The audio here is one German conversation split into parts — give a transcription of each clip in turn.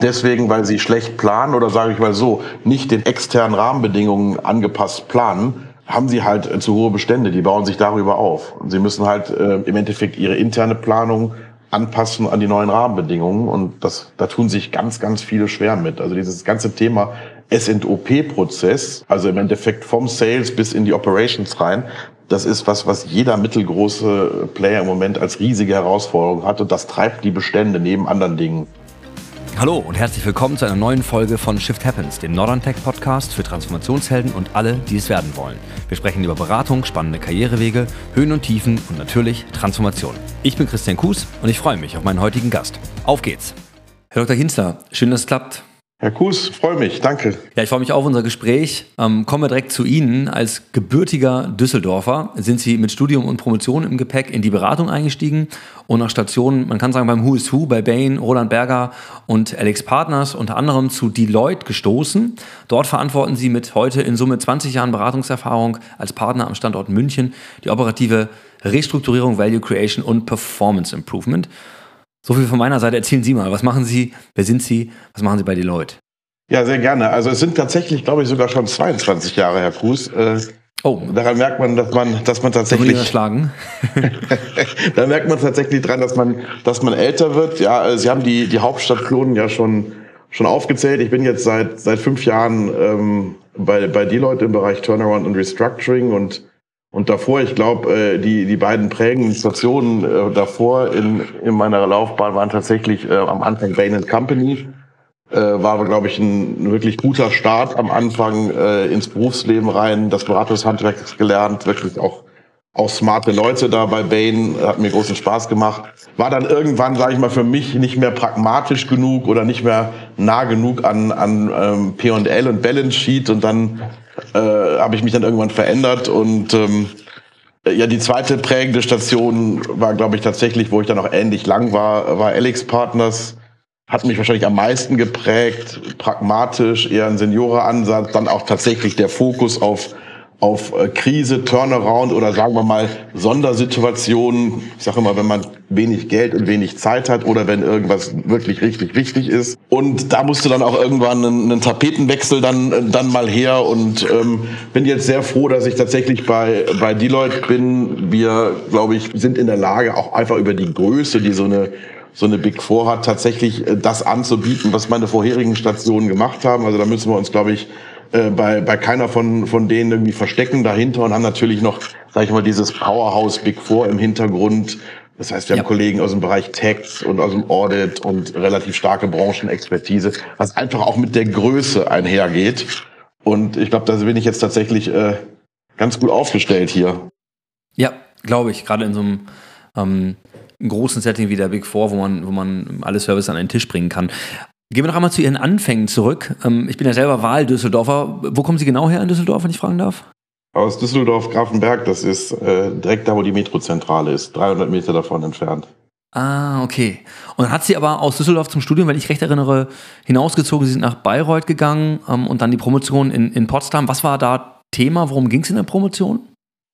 deswegen, weil sie schlecht planen oder sage ich mal so, nicht den externen Rahmenbedingungen angepasst planen, haben sie halt zu hohe Bestände, die bauen sich darüber auf. Und sie müssen halt im Endeffekt ihre interne Planung anpassen an die neuen Rahmenbedingungen und da tun sich ganz, ganz viele schwer mit. Also dieses ganze Thema S&OP-Prozess, also im Endeffekt vom Sales bis in die Operations rein, das ist was jeder mittelgroße Player im Moment als riesige Herausforderung hat und das treibt die Bestände neben anderen Dingen. Hallo und herzlich willkommen zu einer neuen Folge von Shift Happens, dem Norderntech-Podcast für Transformationshelden und alle, die es werden wollen. Wir sprechen über Beratung, spannende Karrierewege, Höhen und Tiefen und natürlich Transformation. Ich bin Christian Kues und ich freue mich auf meinen heutigen Gast. Auf geht's! Herr Dr. Hinzler, schön, dass es klappt. Herr Kues, freue mich, danke. Ja, ich freue mich auf unser Gespräch. Kommen wir direkt zu Ihnen. Als gebürtiger Düsseldorfer sind Sie mit Studium und Promotion im Gepäck in die Beratung eingestiegen und nach Stationen, man kann sagen beim Who is Who, bei Bain, Roland Berger und AlixPartners unter anderem zu Deloitte gestoßen. Dort verantworten Sie mit heute in Summe 20 Jahren Beratungserfahrung als Partner am Standort München die operative Restrukturierung, Value Creation und Performance Improvement. So viel von meiner Seite. Erzählen Sie mal, was machen Sie, wer sind Sie, was machen Sie bei Deloitte? Ja, sehr gerne. Also es sind tatsächlich, glaube ich, sogar schon 22 Jahre, Herr Kues. Daran merkt man, dass man tatsächlich... Da merkt man tatsächlich dran, dass man älter wird. Ja, Sie haben die Hauptstadtklonen ja schon aufgezählt. Ich bin jetzt seit 5 Jahren bei Deloitte im Bereich Turnaround und Restructuring und davor, ich glaube, die beiden prägenden Stationen davor in meiner Laufbahn waren tatsächlich am Anfang Bain & Company. War, glaube ich, ein wirklich guter Start am Anfang ins Berufsleben rein, das Beratungshandwerk gelernt, wirklich auch smarte Leute da bei Bain, hat mir großen Spaß gemacht. War dann irgendwann, sage ich mal, für mich nicht mehr pragmatisch genug oder nicht mehr nah genug an P&L und Balance Sheet und dann habe ich mich dann irgendwann verändert und die zweite prägende Station war, glaube ich, tatsächlich, wo ich dann auch ähnlich lang war AlixPartners. Hat mich wahrscheinlich am meisten geprägt, pragmatisch, eher ein Seniorenansatz, dann auch tatsächlich der Fokus auf Krise, Turnaround oder sagen wir mal Sondersituationen. Ich sage immer, wenn man wenig Geld und wenig Zeit hat oder wenn irgendwas wirklich richtig wichtig ist. Und da musste dann auch irgendwann einen Tapetenwechsel dann mal her und bin jetzt sehr froh, dass ich tatsächlich bei Deloitte bin. Wir, glaube ich, sind in der Lage, auch einfach über die Größe, die so eine Big Four hat, tatsächlich das anzubieten, was meine vorherigen Stationen gemacht haben. Also da müssen wir uns, glaube ich, bei keiner von denen irgendwie verstecken dahinter und haben natürlich noch, sag ich mal, dieses Powerhouse Big Four im Hintergrund. Das heißt, wir haben Kollegen aus dem Bereich Tax und aus dem Audit und relativ starke Branchenexpertise, was einfach auch mit der Größe einhergeht. Und ich glaube, da bin ich jetzt tatsächlich ganz gut aufgestellt hier. Ja, glaube ich, gerade in so einem großen Setting wie der Big Four, wo man alle Services an einen Tisch bringen kann. Gehen wir noch einmal zu Ihren Anfängen zurück. Ich bin ja selber Wahl-Düsseldorfer. Wo kommen Sie genau her in Düsseldorf, wenn ich fragen darf? Aus Düsseldorf-Grafenberg, das ist direkt da, wo die Metrozentrale ist, 300 Meter davon entfernt. Ah, okay. Und dann hat Sie aber aus Düsseldorf zum Studium, wenn ich recht erinnere, hinausgezogen. Sie sind nach Bayreuth gegangen und dann die Promotion in Potsdam. Was war da Thema? Worum ging es in der Promotion?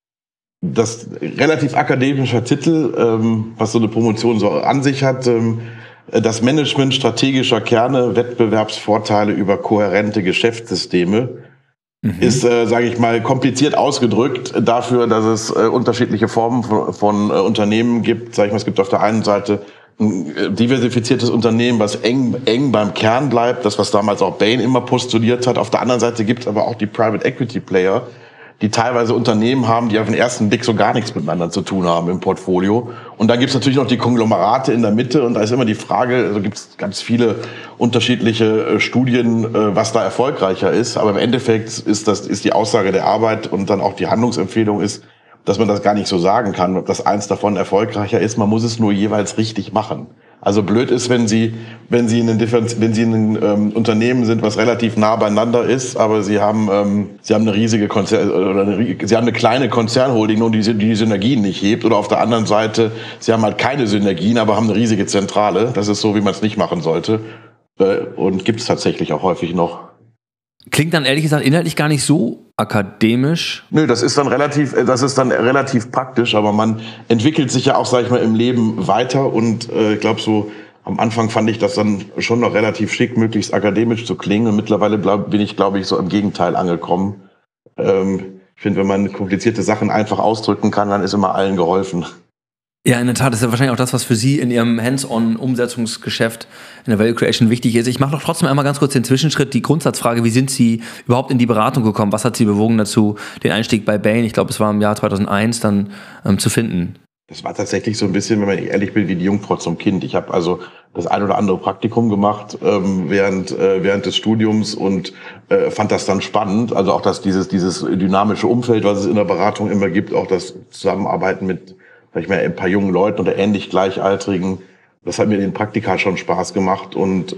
Das relativ akademischer Titel, was so eine Promotion so an sich hat, das Management strategischer Kerne, Wettbewerbsvorteile über kohärente Geschäftssysteme, ist, sage ich mal, kompliziert ausgedrückt dafür, dass es unterschiedliche Formen von Unternehmen gibt. Sag ich mal, es gibt auf der einen Seite ein diversifiziertes Unternehmen, was eng beim Kern bleibt, das, was damals auch Bain immer postuliert hat. Auf der anderen Seite gibt es aber auch die Private Equity Player, die teilweise Unternehmen haben, die auf den ersten Blick so gar nichts miteinander zu tun haben im Portfolio. Und dann gibt es natürlich noch die Konglomerate in der Mitte und da ist immer die Frage, also gibt es ganz viele unterschiedliche Studien, was da erfolgreicher ist. Aber im Endeffekt ist die Aussage der Arbeit und dann auch die Handlungsempfehlung ist, dass man das gar nicht so sagen kann, ob das eins davon erfolgreicher ist. Man muss es nur jeweils richtig machen. Also blöd ist, wenn Sie ein Unternehmen sind, was relativ nah beieinander ist, aber Sie haben eine riesige Sie haben eine kleine Konzernholding und die Synergien nicht hebt. Oder auf der anderen Seite, Sie haben halt keine Synergien, aber haben eine riesige Zentrale. Das ist so, wie man es nicht machen sollte. Und gibt es tatsächlich auch häufig noch. Klingt dann ehrlich gesagt inhaltlich gar nicht so akademisch. Nö, das ist dann relativ praktisch, aber man entwickelt sich ja auch, sag ich mal, im Leben weiter und ich glaube so am Anfang fand ich das dann schon noch relativ schick, möglichst akademisch zu klingen. Und mittlerweile bin ich, glaube ich, so im Gegenteil angekommen. Ich finde, wenn man komplizierte Sachen einfach ausdrücken kann, dann ist immer allen geholfen. Ja, in der Tat, das ist ja wahrscheinlich auch das, was für Sie in Ihrem Hands-on-Umsetzungsgeschäft in der Value Creation wichtig ist. Ich mache doch trotzdem einmal ganz kurz den Zwischenschritt, die Grundsatzfrage, wie sind Sie überhaupt in die Beratung gekommen? Was hat Sie bewogen dazu, den Einstieg bei Bain, ich glaube, es war im Jahr 2001, dann zu finden? Das war tatsächlich so ein bisschen, wenn man ehrlich will, wie die Jungfrau zum Kind. Ich habe also das ein oder andere Praktikum gemacht während des Studiums und fand das dann spannend. Also auch dieses dynamische Umfeld, was es in der Beratung immer gibt, auch das Zusammenarbeiten mit, sag ich mal, ein paar jungen Leuten oder ähnlich Gleichaltrigen. Das hat mir in den Praktika schon Spaß gemacht und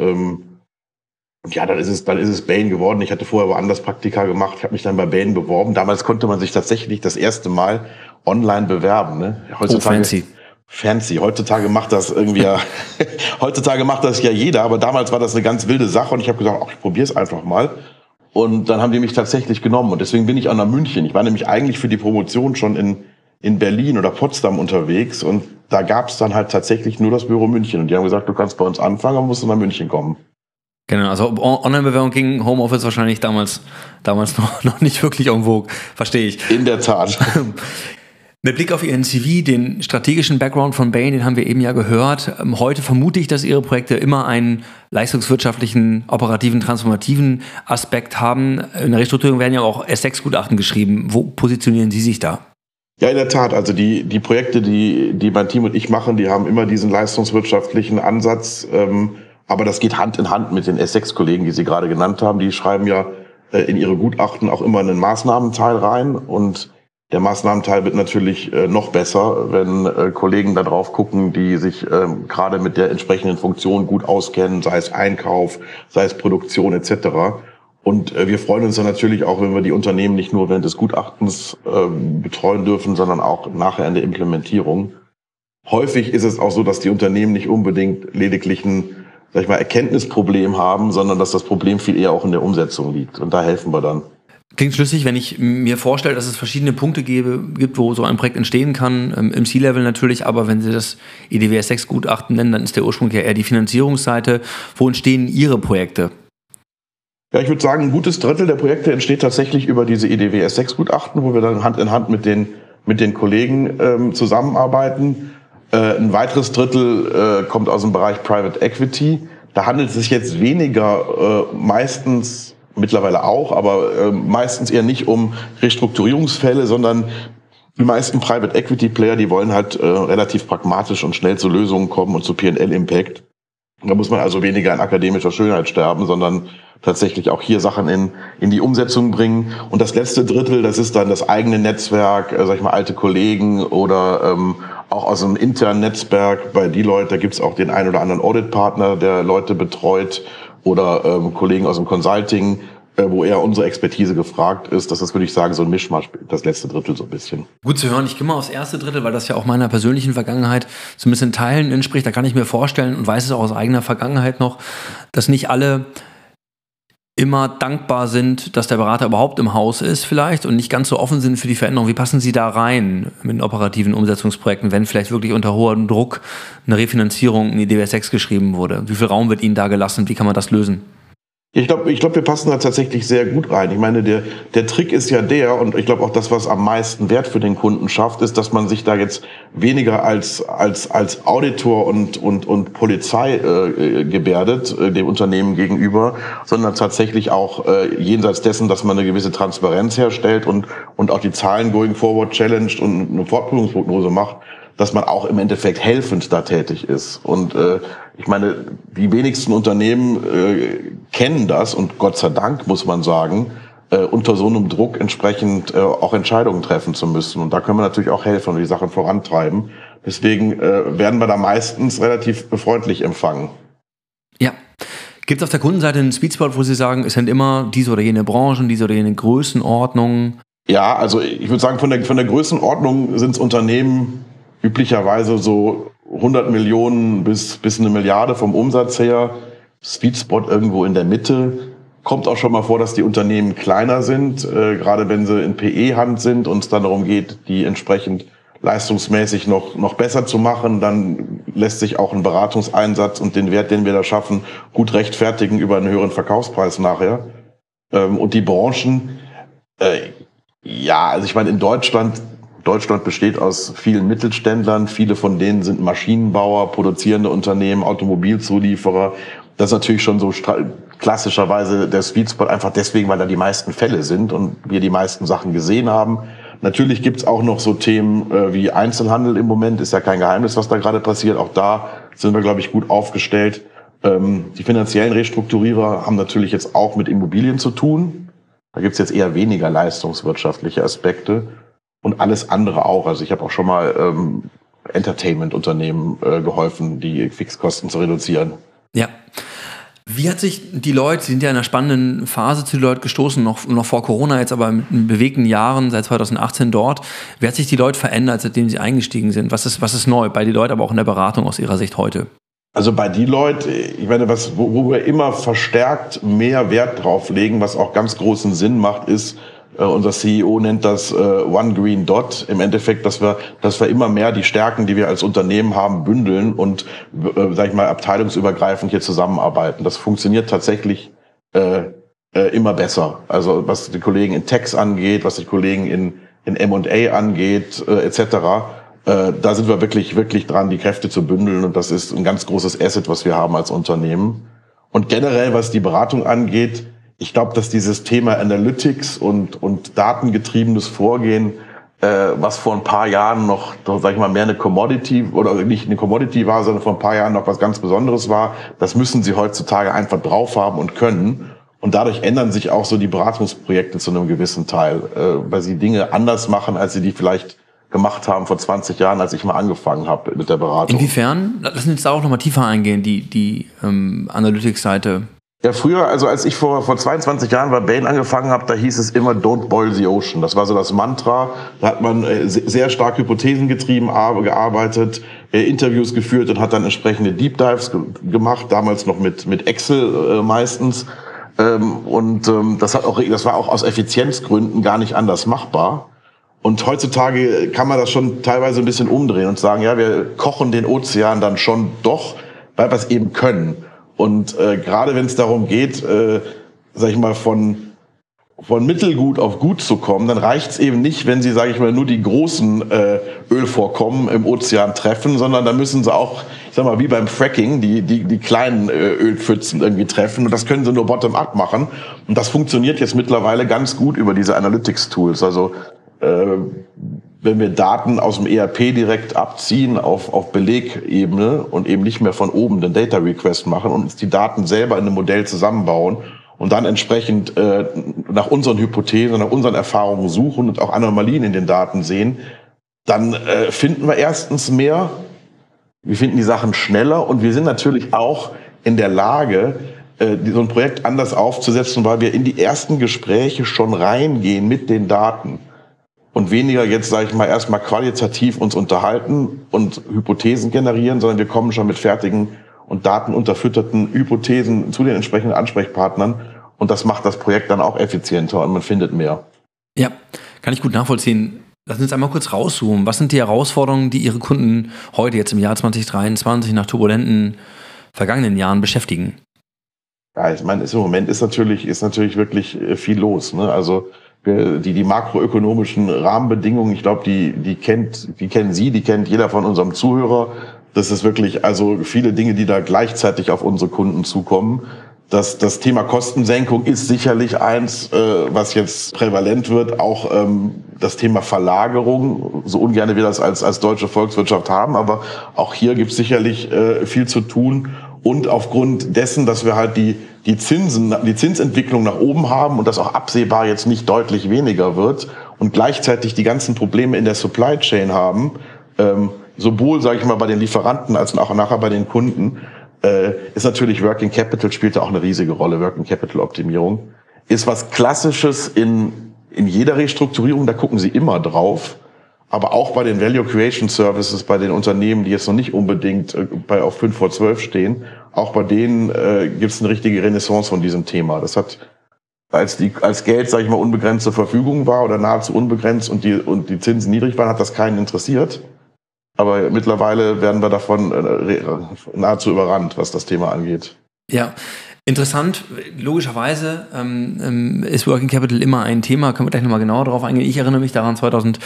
ja, dann ist es Bain geworden. Ich hatte vorher woanders Praktika gemacht. Ich habe mich dann bei Bain beworben. Damals konnte man sich tatsächlich das erste Mal online bewerben. Ne? Heutzutage, fancy. Heutzutage macht das irgendwie heutzutage macht das ja jeder, aber damals war das eine ganz wilde Sache und ich habe gesagt, ich probiere es einfach mal. Und dann haben die mich tatsächlich genommen und deswegen bin ich auch nach München. Ich war nämlich eigentlich für die Promotion schon in Berlin oder Potsdam unterwegs und da gab es dann halt tatsächlich nur das Büro München und die haben gesagt, du kannst bei uns anfangen, aber musst du nach München kommen. Genau, also Online-Bewerbung ging Homeoffice wahrscheinlich damals noch nicht wirklich irgendwo, verstehe ich. In der Tat. Mit Blick auf Ihren CV, den strategischen Background von Bain, den haben wir eben ja gehört. Heute vermute ich, dass Ihre Projekte immer einen leistungswirtschaftlichen, operativen, transformativen Aspekt haben. In der Restrukturierung werden ja auch S6-Gutachten geschrieben. Wo positionieren Sie sich da? Ja, in der Tat. Also die Projekte, die mein Team und ich machen, die haben immer diesen leistungswirtschaftlichen Ansatz. Aber das geht Hand in Hand mit den S6-Kollegen, die Sie gerade genannt haben. Die schreiben ja in ihre Gutachten auch immer einen Maßnahmenteil rein und der Maßnahmenteil wird natürlich noch besser, wenn Kollegen da drauf gucken, die sich gerade mit der entsprechenden Funktion gut auskennen, sei es Einkauf, sei es Produktion etc. Und wir freuen uns dann natürlich auch, wenn wir die Unternehmen nicht nur während des Gutachtens betreuen dürfen, sondern auch nachher in der Implementierung. Häufig ist es auch so, dass die Unternehmen nicht unbedingt lediglich ein, sag ich mal, Erkenntnisproblem haben, sondern dass das Problem viel eher auch in der Umsetzung liegt. Und da helfen wir dann. Klingt schlüssig, wenn ich mir vorstelle, dass es verschiedene Punkte gibt, wo so ein Projekt entstehen kann, im C-Level natürlich, aber wenn Sie das IDW S6-Gutachten nennen, dann ist der Ursprung ja eher die Finanzierungsseite. Wo entstehen Ihre Projekte? Ja, ich würde sagen, ein gutes Drittel der Projekte entsteht tatsächlich über diese IDW S6-Gutachten, wo wir dann Hand in Hand mit den Kollegen zusammenarbeiten. Ein weiteres Drittel kommt aus dem Bereich Private Equity. Da handelt es sich jetzt weniger meistens, mittlerweile auch, aber meistens eher nicht um Restrukturierungsfälle, sondern die meisten Private Equity Player, die wollen halt relativ pragmatisch und schnell zu Lösungen kommen und zu P&L-Impact. Da muss man also weniger an akademischer Schönheit sterben, sondern tatsächlich auch hier Sachen in die Umsetzung bringen. Und das letzte Drittel, das ist dann das eigene Netzwerk, sag ich mal, alte Kollegen oder auch aus einem internen Netzwerk. Bei Deloitte, da gibt's auch den einen oder anderen Auditpartner, der Leute betreut oder Kollegen aus dem Consulting, wo eher unsere Expertise gefragt ist. Das ist, würde ich sagen, so ein Mischmasch, das letzte Drittel so ein bisschen. Gut zu hören. Ich gehe mal aufs erste Drittel, weil das ja auch meiner persönlichen Vergangenheit zumindest in Teilen entspricht. Da kann ich mir vorstellen und weiß es auch aus eigener Vergangenheit noch, dass nicht alle immer dankbar sind, dass der Berater überhaupt im Haus ist vielleicht und nicht ganz so offen sind für die Veränderung. Wie passen Sie da rein mit den operativen Umsetzungsprojekten, wenn vielleicht wirklich unter hohem Druck eine Refinanzierung in die IDW S6 geschrieben wurde? Wie viel Raum wird Ihnen da gelassen? Wie kann man das lösen? Ich glaube, wir passen da tatsächlich sehr gut rein. Ich meine, der Trick ist ja und ich glaube auch das, was am meisten Wert für den Kunden schafft, ist, dass man sich da jetzt weniger als Auditor und Polizei gebärdet, dem Unternehmen gegenüber, sondern tatsächlich auch jenseits dessen, dass man eine gewisse Transparenz herstellt und auch die Zahlen going forward challenged und eine Fortbildungsprognose macht, dass man auch im Endeffekt helfend da tätig ist. Und ich meine, die wenigsten Unternehmen kennen das und Gott sei Dank, muss man sagen, unter so einem Druck entsprechend auch Entscheidungen treffen zu müssen. Und da können wir natürlich auch helfen und die Sachen vorantreiben. Deswegen werden wir da meistens relativ freundlich empfangen. Ja. Gibt es auf der Kundenseite einen Sweetspot, wo Sie sagen, es sind immer diese oder jene Branchen, diese oder jene Größenordnungen? Ja, also ich würde sagen, von der Größenordnung sind es Unternehmen üblicherweise so 100 Millionen bis 1 Milliarde vom Umsatz her. Sweet Spot irgendwo in der Mitte. Kommt auch schon mal vor, dass die Unternehmen kleiner sind, gerade wenn sie in PE-Hand sind und es dann darum geht, die entsprechend leistungsmäßig noch besser zu machen, dann lässt sich auch ein Beratungseinsatz und den Wert, den wir da schaffen, gut rechtfertigen über einen höheren Verkaufspreis nachher. Und die Branchen, also ich meine, in Deutschland besteht aus vielen Mittelständlern, viele von denen sind Maschinenbauer, produzierende Unternehmen, Automobilzulieferer. Das ist natürlich schon so klassischerweise der Sweet Spot, einfach deswegen, weil da die meisten Fälle sind und wir die meisten Sachen gesehen haben. Natürlich gibt's auch noch so Themen wie Einzelhandel im Moment, ist ja kein Geheimnis, was da gerade passiert. Auch da sind wir, glaube ich, gut aufgestellt. Die finanziellen Restrukturierer haben natürlich jetzt auch mit Immobilien zu tun. Da gibt's jetzt eher weniger leistungswirtschaftliche Aspekte und alles andere auch. Also ich habe auch schon mal Entertainment-Unternehmen geholfen, die Fixkosten zu reduzieren. Ja. Wie hat sich Deloitte, Sie sind ja in einer spannenden Phase zu Deloitte gestoßen, noch vor Corona, jetzt aber mit bewegten Jahren, seit 2018 dort. Wie hat sich Deloitte verändert, seitdem Sie eingestiegen sind? Was ist neu bei Deloitte, aber auch in der Beratung aus Ihrer Sicht heute? Also bei Deloitte, ich meine, wo wir immer verstärkt mehr Wert drauf legen, was auch ganz großen Sinn macht, ist, unser CEO nennt das One Green Dot. Im Endeffekt, dass wir immer mehr die Stärken, die wir als Unternehmen haben, bündeln und, abteilungsübergreifend hier zusammenarbeiten. Das funktioniert tatsächlich immer besser. Also was die Kollegen in Tax angeht, was die Kollegen in M&A angeht, etc. Da sind wir wirklich, wirklich dran, die Kräfte zu bündeln. Und das ist ein ganz großes Asset, was wir haben als Unternehmen. Und generell, was die Beratung angeht, ich glaube, dass dieses Thema Analytics und datengetriebenes Vorgehen, was vor ein paar Jahren noch, sag ich mal, mehr eine Commodity oder nicht eine Commodity war, sondern vor ein paar Jahren noch was ganz Besonderes war, das müssen sie heutzutage einfach drauf haben und können. Und dadurch ändern sich auch so die Beratungsprojekte zu einem gewissen Teil, weil sie Dinge anders machen, als sie die vielleicht gemacht haben vor 20 Jahren, als ich mal angefangen habe mit der Beratung. Inwiefern? Lassen Sie uns da auch nochmal tiefer eingehen, die Analytics-Seite. Ja, früher, also als ich vor 22 Jahren bei Bain angefangen habe, da hieß es immer Don't boil the ocean. Das war so das Mantra. Da hat man sehr stark hypothesengetrieben gearbeitet, Interviews geführt und hat dann entsprechende Deep Dives gemacht, damals noch mit Excel meistens. Das war auch aus Effizienzgründen gar nicht anders machbar. Und heutzutage kann man das schon teilweise ein bisschen umdrehen und sagen, ja, wir kochen den Ozean dann schon doch, weil wir es eben können. Und gerade wenn es darum geht, sag ich mal, von Mittelgut auf Gut zu kommen, dann reicht es eben nicht, wenn Sie, sage ich mal, nur die großen Ölvorkommen im Ozean treffen, sondern da müssen Sie auch, ich sag mal, wie beim Fracking, die kleinen Ölpfützen irgendwie treffen. Und das können Sie nur bottom-up machen. Und das funktioniert jetzt mittlerweile ganz gut über diese Analytics-Tools. Also wenn wir Daten aus dem ERP direkt abziehen auf Belegebene und eben nicht mehr von oben den Data Request machen und uns die Daten selber in einem Modell zusammenbauen und dann entsprechend nach unseren Hypothesen, nach unseren Erfahrungen suchen und auch Anomalien in den Daten sehen, dann finden wir erstens mehr, wir finden die Sachen schneller und wir sind natürlich auch in der Lage, so ein Projekt anders aufzusetzen, weil wir in die ersten Gespräche schon reingehen mit den Daten. Und weniger jetzt, sage ich mal, erstmal qualitativ uns unterhalten und Hypothesen generieren, sondern wir kommen schon mit fertigen und datenunterfütterten Hypothesen zu den entsprechenden Ansprechpartnern. Und das macht das Projekt dann auch effizienter und man findet mehr. Ja, kann ich gut nachvollziehen. Lassen Sie uns einmal kurz rauszoomen. Was sind die Herausforderungen, die Ihre Kunden heute jetzt im Jahr 2023 nach turbulenten vergangenen Jahren beschäftigen? Ja, ich meine, im Moment ist natürlich wirklich viel los, ne? Also die makroökonomischen Rahmenbedingungen, ich glaube, die kennen Sie, die kennt jeder von unserem Zuhörer. Das ist wirklich, also viele Dinge, die da gleichzeitig auf unsere Kunden zukommen. Das Thema Kostensenkung ist sicherlich eins, was jetzt prävalent wird. Auch das Thema Verlagerung, so ungern wir das als deutsche Volkswirtschaft haben, aber auch hier gibt es sicherlich viel zu tun. Und aufgrund dessen, dass wir halt die Zinsentwicklung nach oben haben und das auch absehbar jetzt nicht deutlich weniger wird und gleichzeitig die ganzen Probleme in der Supply Chain haben, sowohl, sage ich mal, bei den Lieferanten als auch nachher bei den Kunden, ist natürlich Working Capital spielt da auch eine riesige Rolle. Working Capital Optimierung ist was Klassisches in jeder Restrukturierung, da gucken Sie immer drauf. Aber auch bei den Value Creation Services, bei den Unternehmen, die jetzt noch nicht unbedingt auf 5 vor 12 stehen, auch bei denen gibt es eine richtige Renaissance von diesem Thema. Das hat als Geld, sage ich mal, unbegrenzt zur Verfügung war oder nahezu unbegrenzt und die Zinsen niedrig waren, hat das keinen interessiert. Aber mittlerweile werden wir davon nahezu überrannt, was das Thema angeht. Ja, interessant. Logischerweise ist Working Capital immer ein Thema. Können wir gleich nochmal genauer darauf eingehen. Ich erinnere mich daran, 2008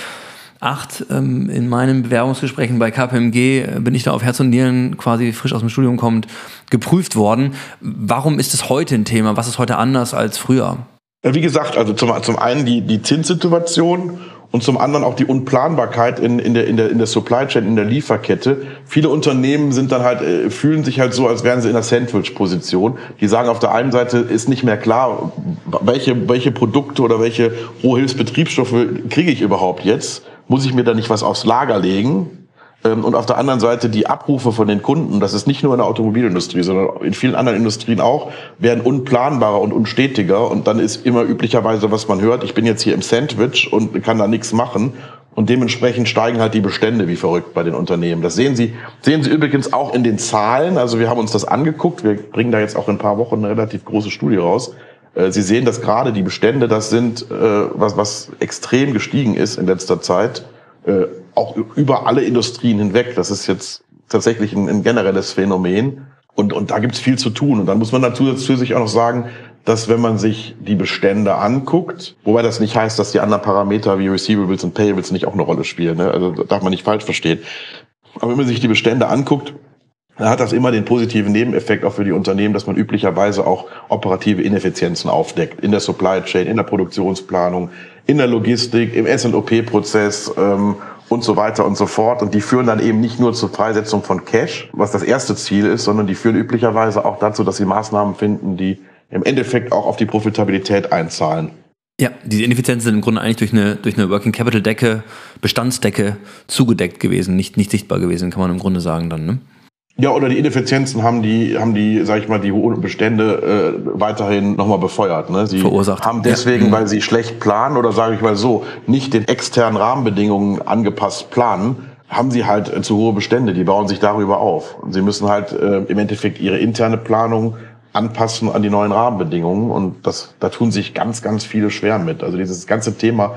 in meinen Bewerbungsgesprächen bei KPMG bin ich da auf Herz und Nieren, quasi frisch aus dem Studium kommend, geprüft worden. Warum ist es heute ein Thema? Was ist heute anders als früher? Wie gesagt, also zum einen die Zinssituation und zum anderen auch die Unplanbarkeit in der Supply Chain, in der Lieferkette. Viele Unternehmen sind dann halt, fühlen sich halt so, als wären sie in einer Sandwich-Position. Die sagen, auf der einen Seite ist nicht mehr klar, welche Produkte oder welche Rohhilfsbetriebsstoffe kriege ich überhaupt jetzt? Muss ich mir da nicht was aufs Lager legen? Und auf der anderen Seite die Abrufe von den Kunden, das ist nicht nur in der Automobilindustrie, sondern in vielen anderen Industrien auch, werden unplanbarer und unstetiger. Und dann ist immer üblicherweise, was man hört, ich bin jetzt hier im Sandwich und kann da nichts machen. Und dementsprechend steigen halt die Bestände wie verrückt bei den Unternehmen. Das sehen Sie übrigens auch in den Zahlen. Also wir haben uns das angeguckt. Wir bringen da jetzt auch in ein paar Wochen eine relativ große Studie raus. Sie sehen, dass gerade die Bestände das sind, was extrem gestiegen ist in letzter Zeit. Auch über alle Industrien hinweg. Das ist jetzt tatsächlich ein generelles Phänomen. Und da gibt's viel zu tun. Und dann muss man zusätzlich auch noch sagen, dass wenn man sich die Bestände anguckt, wobei das nicht heißt, dass die anderen Parameter wie Receivables und Payables nicht auch eine Rolle spielen, ne? Also darf man nicht falsch verstehen. Aber wenn man sich die Bestände anguckt, dann hat das immer den positiven Nebeneffekt auch für die Unternehmen, dass man üblicherweise auch operative Ineffizienzen aufdeckt. In der Supply Chain, in der Produktionsplanung, in der Logistik, im S&OP-Prozess, und so weiter und so fort. Und die führen dann eben nicht nur zur Freisetzung von Cash, was das erste Ziel ist, sondern die führen üblicherweise auch dazu, dass sie Maßnahmen finden, die im Endeffekt auch auf die Profitabilität einzahlen. Ja, diese Ineffizienzen sind im Grunde eigentlich durch eine Working Capital Decke, Bestandsdecke zugedeckt gewesen, nicht sichtbar gewesen, kann man im Grunde sagen dann, ne? Ja, oder die Ineffizienzen haben die, sag ich mal, die hohen Bestände weiterhin nochmal befeuert. Ne? Sie verursacht. Haben deswegen, weil sie schlecht planen oder sage ich mal so, nicht den externen Rahmenbedingungen angepasst planen, haben sie halt zu hohe Bestände, die bauen sich darüber auf. Und sie müssen halt im Endeffekt ihre interne Planung anpassen an die neuen Rahmenbedingungen und da tun sich ganz, ganz viele schwer mit. Also dieses ganze Thema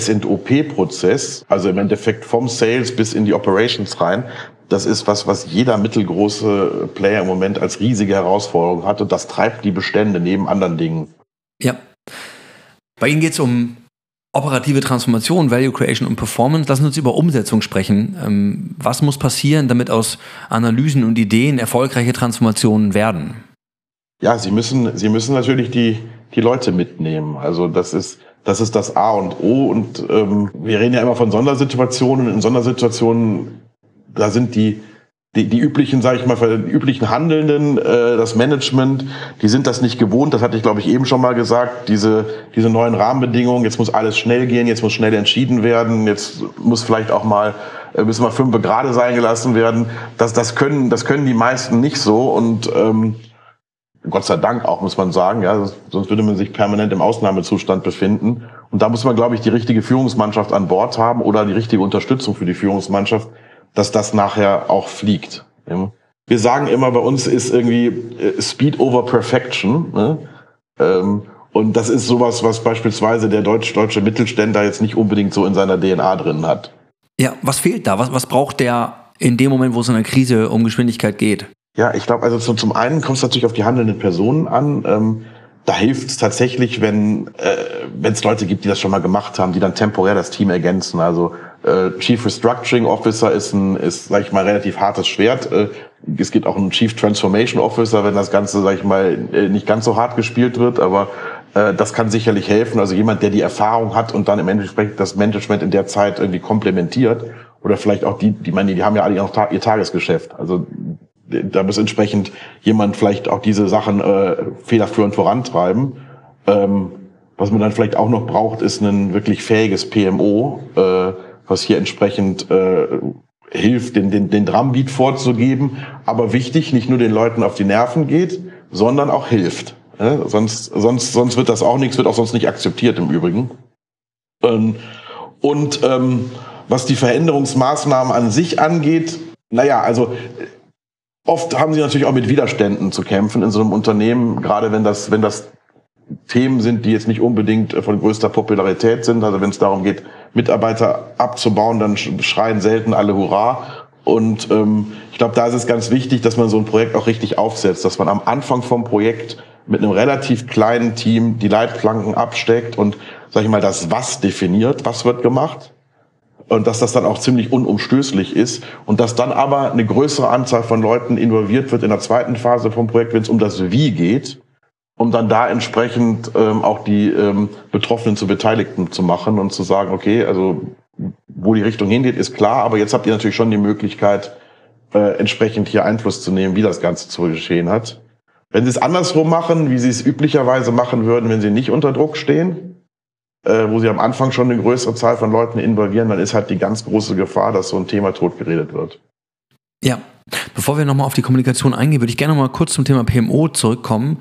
S&OP-Prozess, also im Endeffekt vom Sales bis in die Operations rein, das ist was jeder mittelgroße Player im Moment als riesige Herausforderung hat und das treibt die Bestände neben anderen Dingen. Ja. Bei Ihnen geht es um operative Transformation, Value Creation und Performance. Lassen Sie uns über Umsetzung sprechen. Was muss passieren, damit aus Analysen und Ideen erfolgreiche Transformationen werden? Ja, Sie müssen natürlich die Leute mitnehmen. Also das ist das A und O und wir reden ja immer von Sondersituationen. In Sondersituationen, da sind die üblichen, sage ich mal, die üblichen Handelnden, das Management, die sind das nicht gewohnt. Das hatte ich, glaube ich, eben schon mal gesagt. Diese neuen Rahmenbedingungen. Jetzt muss alles schnell gehen. Jetzt muss schnell entschieden werden. Jetzt muss vielleicht auch mal müssen mal 5 gerade sein gelassen werden. Das können die meisten nicht so und Gott sei Dank auch, muss man sagen, ja, sonst würde man sich permanent im Ausnahmezustand befinden. Und da muss man, glaube ich, die richtige Führungsmannschaft an Bord haben oder die richtige Unterstützung für die Führungsmannschaft, dass das nachher auch fliegt. Wir sagen immer, bei uns ist irgendwie Speed over Perfection. Ne? Und das ist sowas, was beispielsweise der deutsche Mittelständler jetzt nicht unbedingt so in seiner DNA drin hat. Ja, was fehlt da? Was braucht der in dem Moment, wo es in einer Krise um Geschwindigkeit geht? Ja, ich glaube, also zum einen kommt es natürlich auf die handelnden Personen an. Da hilft es tatsächlich, wenn es Leute gibt, die das schon mal gemacht haben, die dann temporär das Team ergänzen. Also Chief Restructuring Officer ist, sag ich mal, relativ hartes Schwert. Es gibt auch einen Chief Transformation Officer, wenn das Ganze, sag ich mal, nicht ganz so hart gespielt wird, aber das kann sicherlich helfen. Also jemand, der die Erfahrung hat und dann im Endeffekt das Management in der Zeit irgendwie komplementiert. Oder vielleicht auch die haben ja alle noch ihr Tagesgeschäft. Also da muss entsprechend jemand vielleicht auch diese Sachen federführend vorantreiben. Was man dann vielleicht auch noch braucht, ist ein wirklich fähiges PMO, was hier entsprechend hilft, den Drumbeat vorzugeben. Aber wichtig, nicht nur den Leuten auf die Nerven geht, sondern auch hilft. Sonst wird das auch nichts, wird auch sonst nicht akzeptiert im Übrigen. Was die Veränderungsmaßnahmen an sich angeht, also oft haben sie natürlich auch mit Widerständen zu kämpfen in so einem Unternehmen, gerade wenn das Themen sind, die jetzt nicht unbedingt von größter Popularität sind. Also wenn es darum geht, Mitarbeiter abzubauen, dann schreien selten alle Hurra. Und ich glaube, da ist es ganz wichtig, dass man so ein Projekt auch richtig aufsetzt, dass man am Anfang vom Projekt mit einem relativ kleinen Team die Leitplanken absteckt und, sag ich mal, das Was definiert, was wird gemacht. Und dass das dann auch ziemlich unumstößlich ist und dass dann aber eine größere Anzahl von Leuten involviert wird in der zweiten Phase vom Projekt, wenn es um das Wie geht, um dann da entsprechend auch die Betroffenen zu Beteiligten zu machen und zu sagen, okay, also wo die Richtung hingeht, ist klar, aber jetzt habt ihr natürlich schon die Möglichkeit, entsprechend hier Einfluss zu nehmen, wie das Ganze zu geschehen hat. Wenn sie es andersrum machen, wie sie es üblicherweise machen würden, wenn sie nicht unter Druck stehen, wo sie am Anfang schon eine größere Zahl von Leuten involvieren, dann ist halt die ganz große Gefahr, dass so ein Thema totgeredet wird. Ja, bevor wir nochmal auf die Kommunikation eingehen, würde ich gerne nochmal kurz zum Thema PMO zurückkommen.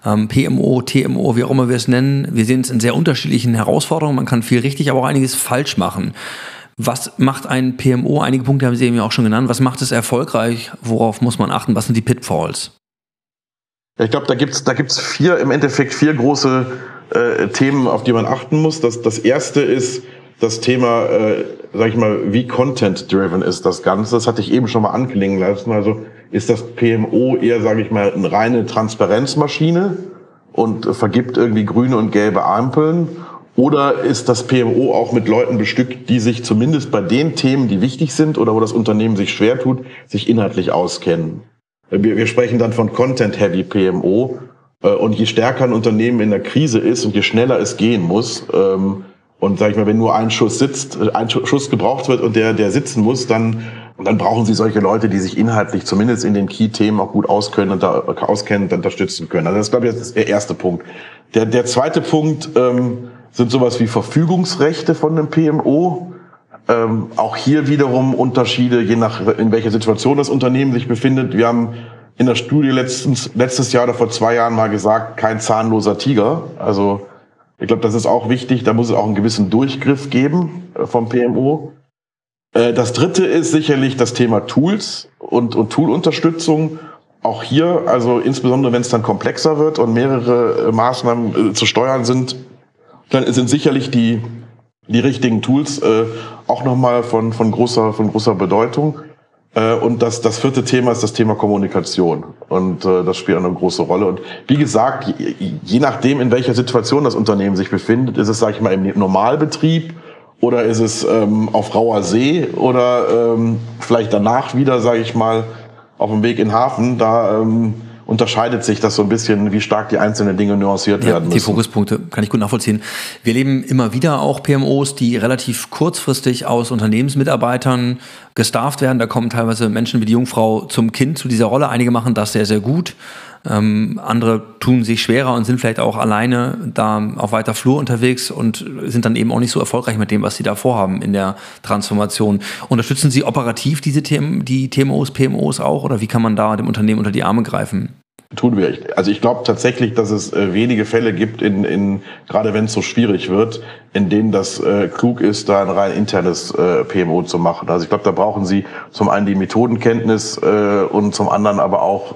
PMO, TMO, wie auch immer wir es nennen. Wir sehen es in sehr unterschiedlichen Herausforderungen. Man kann viel richtig, aber auch einiges falsch machen. Was macht ein PMO? Einige Punkte haben Sie eben ja auch schon genannt. Was macht es erfolgreich? Worauf muss man achten? Was sind die Pitfalls? Ja, ich glaube, da gibt's im Endeffekt vier große Themen, auf die man achten muss. Das erste ist das Thema, sag ich mal, wie content-driven ist das Ganze. Das hatte ich eben schon mal anklingen lassen. Also ist das PMO eher, sage ich mal, eine reine Transparenzmaschine und vergibt irgendwie grüne und gelbe Ampeln? Oder ist das PMO auch mit Leuten bestückt, die sich zumindest bei den Themen, die wichtig sind oder wo das Unternehmen sich schwer tut, sich inhaltlich auskennen? Wir sprechen dann von Content-Heavy PMO. Und je stärker ein Unternehmen in der Krise ist und je schneller es gehen muss, und sag ich mal, wenn nur ein Schuss gebraucht wird und der sitzen muss, dann brauchen Sie solche Leute, die sich inhaltlich zumindest in den Key-Themen auch gut auskennen und unterstützen können. Also das ist, glaube ich, das ist der erste Punkt. Der zweite Punkt sind sowas wie Verfügungsrechte von einem PMO. Auch hier wiederum Unterschiede, je nach in welcher Situation das Unternehmen sich befindet. Wir haben in der Studie letztes Jahr oder vor 2 Jahren mal gesagt, kein zahnloser Tiger. Also ich glaube, das ist auch wichtig. Da muss es auch einen gewissen Durchgriff geben vom PMO. Das dritte ist sicherlich das Thema Tools und Toolunterstützung. Auch hier, also insbesondere wenn es dann komplexer wird und mehrere Maßnahmen zu steuern sind, dann sind sicherlich die richtigen Tools auch nochmal von großer Bedeutung. Und das vierte Thema ist das Thema Kommunikation. Und das spielt eine große Rolle. Und wie gesagt, je nachdem, in welcher Situation das Unternehmen sich befindet, ist es, sage ich mal, im Normalbetrieb oder ist es auf rauer See oder vielleicht danach wieder, sage ich mal, auf dem Weg in den Hafen. Da unterscheidet sich das so ein bisschen, wie stark die einzelnen Dinge nuanciert werden müssen. Die Fokuspunkte kann ich gut nachvollziehen. Wir erleben immer wieder auch PMOs, die relativ kurzfristig aus Unternehmensmitarbeitern gestafft werden. Da kommen teilweise Menschen wie die Jungfrau zum Kind zu dieser Rolle. Einige machen das sehr, sehr gut. Andere tun sich schwerer und sind vielleicht auch alleine da auf weiter Flur unterwegs und sind dann eben auch nicht so erfolgreich mit dem, was sie da vorhaben in der Transformation. Unterstützen Sie operativ diese Themen, die TMOs, PMOs auch, oder wie kann man da dem Unternehmen unter die Arme greifen? Tun wir. Also ich glaube tatsächlich, dass es wenige Fälle gibt, gerade wenn es so schwierig wird, in denen das klug ist, da ein rein internes PMO zu machen. Also ich glaube, da brauchen Sie zum einen die Methodenkenntnis und zum anderen aber auch,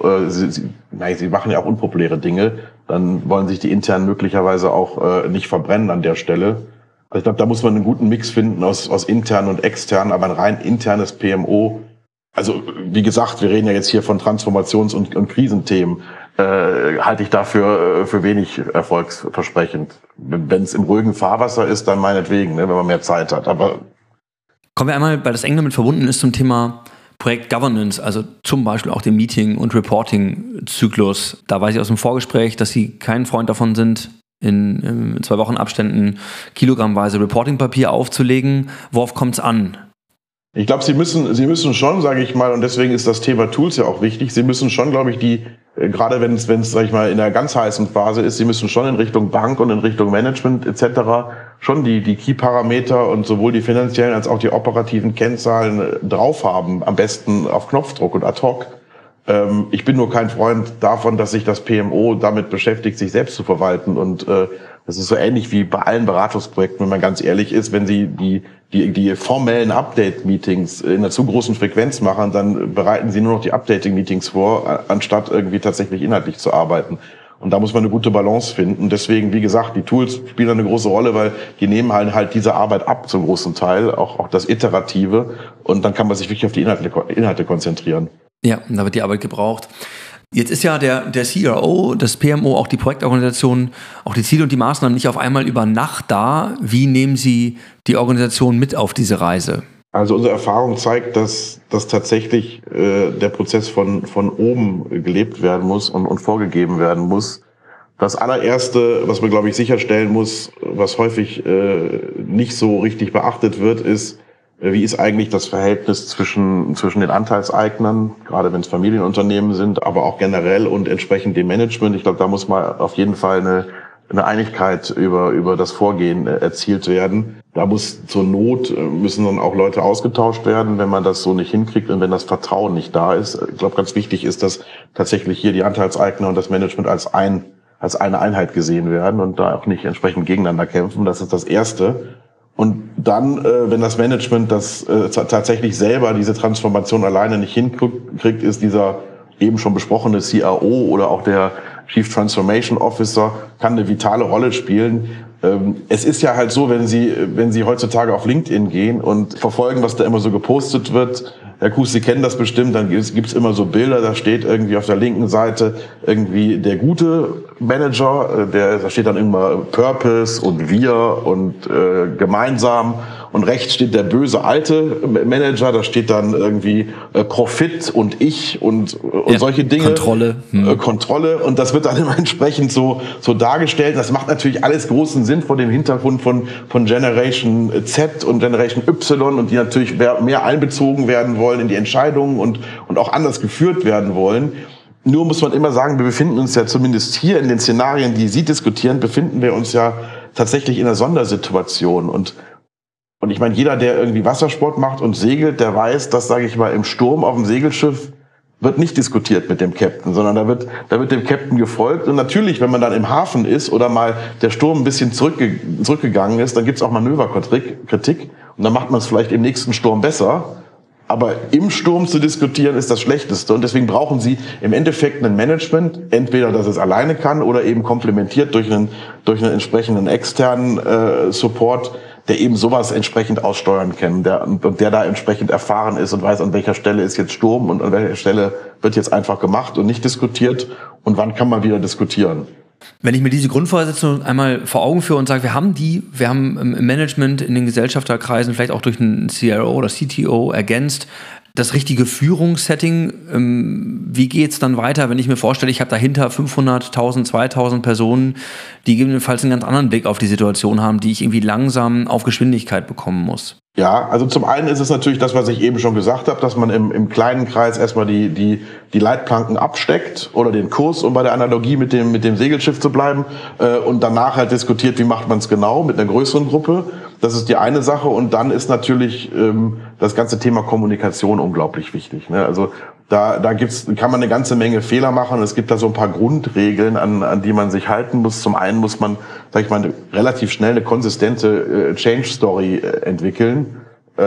Sie machen ja auch unpopuläre Dinge, dann wollen sich die internen möglicherweise auch nicht verbrennen an der Stelle. Also ich glaube, da muss man einen guten Mix finden aus internen und externen, aber ein rein internes PMO. Also wie gesagt, wir reden ja jetzt hier von Transformations- und Krisenthemen, halte ich dafür für wenig erfolgsversprechend. Wenn es im ruhigen Fahrwasser ist, dann meinetwegen, ne, wenn man mehr Zeit hat. Aber kommen wir einmal, weil das eng damit verbunden ist, zum Thema Projekt Governance, also zum Beispiel auch dem Meeting- und Reporting-Zyklus. Da weiß ich aus dem Vorgespräch, dass Sie kein Freund davon sind, in 2 Wochen Abständen kilogrammweise Reportingpapier aufzulegen. Worauf kommt es an? Ich glaube, Sie müssen schon, sage ich mal, und deswegen ist das Thema Tools ja auch wichtig, Sie müssen schon, glaube ich, gerade wenn es, sage ich mal, in der ganz heißen Phase ist, Sie müssen schon in Richtung Bank und in Richtung Management etc. schon die Key-Parameter und sowohl die finanziellen als auch die operativen Kennzahlen drauf haben, am besten auf Knopfdruck und ad hoc. Ich bin nur kein Freund davon, dass sich das PMO damit beschäftigt, sich selbst zu verwalten. Und das ist so ähnlich wie bei allen Beratungsprojekten, wenn man ganz ehrlich ist, wenn Sie die formellen Update-Meetings in einer zu großen Frequenz machen, dann bereiten Sie nur noch die Updating-Meetings vor, anstatt irgendwie tatsächlich inhaltlich zu arbeiten. Und da muss man eine gute Balance finden. Deswegen, wie gesagt, die Tools spielen eine große Rolle, weil die nehmen halt diese Arbeit ab zum großen Teil, auch das Iterative. Und dann kann man sich wirklich auf die Inhalte konzentrieren. Ja, da wird die Arbeit gebraucht. Jetzt ist ja der CRO, das PMO, auch die Projektorganisation, auch die Ziele und die Maßnahmen nicht auf einmal über Nacht da. Wie nehmen Sie die Organisation mit auf diese Reise? Also unsere Erfahrung zeigt, dass tatsächlich der Prozess von oben gelebt werden muss und vorgegeben werden muss. Das allererste, was man, glaube ich, sicherstellen muss, was häufig nicht so richtig beachtet wird, ist, wie ist eigentlich das Verhältnis zwischen den Anteilseignern, gerade wenn es Familienunternehmen sind, aber auch generell und entsprechend dem Management. Ich glaube, da muss mal auf jeden Fall eine Einigkeit über das Vorgehen erzielt werden. Da müssen dann auch Leute ausgetauscht werden, wenn man das so nicht hinkriegt und wenn das Vertrauen nicht da ist. Ich glaube, ganz wichtig ist, dass tatsächlich hier die Anteilseigner und das Management als eine Einheit gesehen werden und da auch nicht entsprechend gegeneinander kämpfen. Das ist das Erste. Und dann, wenn das Management das tatsächlich selber diese Transformation alleine nicht hinkriegt, ist dieser eben schon besprochene CRO oder auch der Chief Transformation Officer kann eine vitale Rolle spielen. Es ist ja halt so, wenn Sie heutzutage auf LinkedIn gehen und verfolgen, was da immer so gepostet wird. Herr Kues, Sie kennen das bestimmt, dann gibt's immer so Bilder, da steht irgendwie auf der linken Seite irgendwie der gute Manager, da steht dann immer Purpose und wir und gemeinsam, und rechts steht der böse alte Manager, da steht dann irgendwie Profit und ich und ja, solche Dinge. Kontrolle, und das wird dann immer entsprechend so dargestellt. Das macht natürlich alles großen Sinn vor dem Hintergrund von Generation Z und Generation Y, und die natürlich mehr einbezogen werden wollen in die Entscheidungen und auch anders geführt werden wollen. Nur muss man immer sagen, wir befinden uns ja zumindest hier in den Szenarien, die Sie diskutieren, befinden wir uns ja tatsächlich in einer Sondersituation. Und ich meine, jeder, der irgendwie Wassersport macht und segelt, der weiß, dass, sage ich mal, im Sturm auf dem Segelschiff wird nicht diskutiert mit dem Captain, sondern da wird dem Captain gefolgt. Und natürlich, wenn man dann im Hafen ist oder mal der Sturm ein bisschen zurückgegangen ist, dann gibt's auch Manöverkritik und dann macht man es vielleicht im nächsten Sturm besser. Aber im Sturm zu diskutieren ist das Schlechteste, und deswegen brauchen Sie im Endeffekt ein Management, entweder dass es alleine kann oder eben komplementiert durch einen entsprechenden externen Support, der eben sowas entsprechend aussteuern kann, der da entsprechend erfahren ist und weiß, an welcher Stelle ist jetzt Sturm und an welcher Stelle wird jetzt einfach gemacht und nicht diskutiert und wann kann man wieder diskutieren. Wenn ich mir diese Grundvoraussetzungen einmal vor Augen führe und sage, wir haben im Management, in den Gesellschafterkreisen, vielleicht auch durch einen CRO oder CTO ergänzt, das richtige Führungssetting. Wie geht's dann weiter, wenn ich mir vorstelle, ich habe dahinter 500, 1000, 2000 Personen, die gegebenenfalls einen ganz anderen Blick auf die Situation haben, die ich irgendwie langsam auf Geschwindigkeit bekommen muss? Ja, also zum einen ist es natürlich das, was ich eben schon gesagt habe, dass man im kleinen Kreis erstmal die Leitplanken absteckt oder den Kurs, um bei der Analogie mit dem Segelschiff zu bleiben, und danach halt diskutiert, wie macht man es genau mit einer größeren Gruppe. Das ist die eine Sache, und dann ist natürlich das ganze Thema Kommunikation unglaublich wichtig, ne? Also da kann man eine ganze Menge Fehler machen. Es gibt da so ein paar Grundregeln, an die man sich halten muss. Zum einen muss man, sag ich mal, relativ schnell eine konsistente Change-Story entwickeln,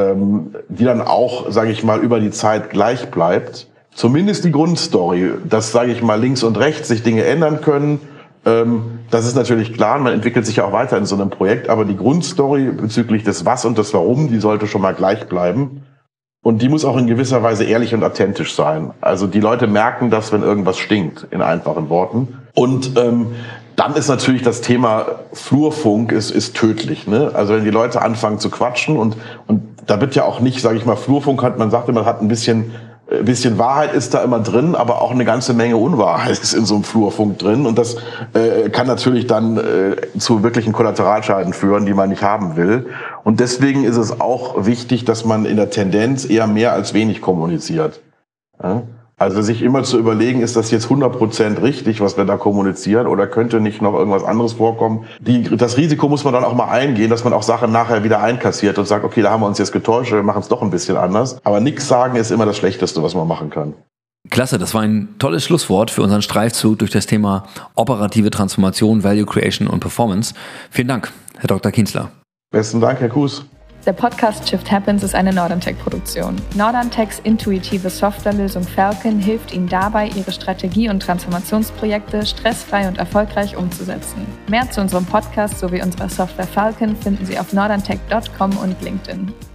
die dann auch, sage ich mal, über die Zeit gleich bleibt. Zumindest die Grundstory, dass, sage ich mal, links und rechts sich Dinge ändern können. Das ist natürlich klar, man entwickelt sich ja auch weiter in so einem Projekt, aber die Grundstory bezüglich des Was und des Warum, die sollte schon mal gleich bleiben. Und die muss auch in gewisser Weise ehrlich und authentisch sein. Also die Leute merken das, wenn irgendwas stinkt, in einfachen Worten. Und dann ist natürlich das Thema Flurfunk ist tödlich, ne? Also wenn die Leute anfangen zu quatschen und da wird ja auch nicht, sage ich mal, Flurfunk man sagt immer, hat ein bisschen Wahrheit ist da immer drin, aber auch eine ganze Menge Unwahrheit ist in so einem Flurfunk drin. Und das kann natürlich dann zu wirklichen Kollateralschäden führen, die man nicht haben will. Und deswegen ist es auch wichtig, dass man in der Tendenz eher mehr als wenig kommuniziert. Ja? Also sich immer zu überlegen, ist das jetzt 100% richtig, was wir da kommunizieren, oder könnte nicht noch irgendwas anderes vorkommen? Das Risiko muss man dann auch mal eingehen, dass man auch Sachen nachher wieder einkassiert und sagt, okay, da haben wir uns jetzt getäuscht, wir machen es doch ein bisschen anders. Aber nichts sagen ist immer das Schlechteste, was man machen kann. Klasse, das war ein tolles Schlusswort für unseren Streifzug durch das Thema operative Transformation, Value Creation und Performance. Vielen Dank, Herr Dr. Kienzler. Besten Dank, Herr Kues. Der Podcast Shift Happens ist eine Norderntech-Produktion. Norderntechs intuitive Softwarelösung Falcon hilft Ihnen dabei, Ihre Strategie- und Transformationsprojekte stressfrei und erfolgreich umzusetzen. Mehr zu unserem Podcast sowie unserer Software Falcon finden Sie auf norderntech.com und LinkedIn.